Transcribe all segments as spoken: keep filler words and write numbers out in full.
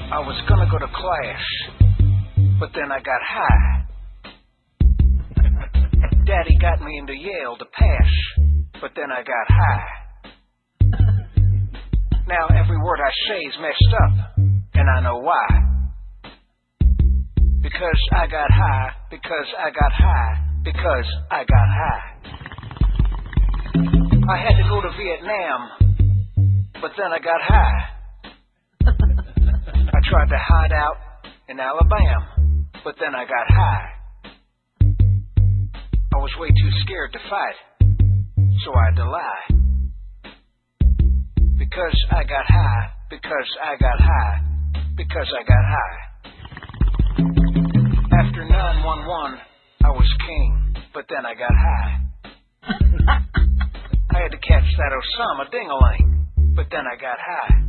I was gonna go to class, but then I got high. Daddy got me into Yale to pass, but then I got high. Now every word I say is messed up, and I know why. Because I got high, because I got high, because I got high. I had to go to Vietnam, but then I got high. I tried to hide out in Alabama, but then I got high. I was way too scared to fight, so I had to lie. Because I got high, because I got high, because I got high. After nine one one, I was king, but then I got high. I had to catch that Osama ding-a-ling, but then I got high.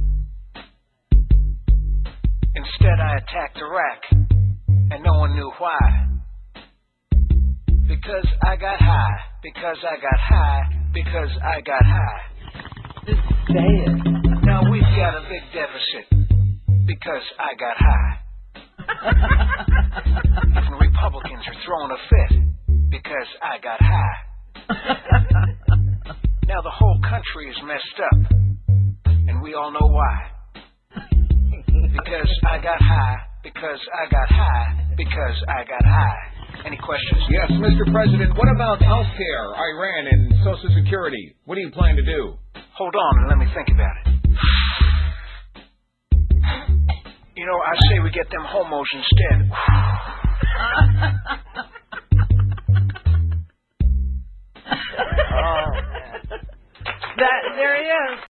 Instead I attacked Iraq, and no one knew why. Because I got high, because I got high, because I got high. Just say it. Now we've got a big deficit, because I got high. Even Republicans are throwing a fit, because I got high. Now the whole country is messed up, and we all know why. Because I got high, because I got high, because I got high. Any questions? Yes, Mister President, what about health care, Iran, and Social Security? What do you plan to do? Hold on and let me think about it. You know, I say we get them homos instead. That, there he is.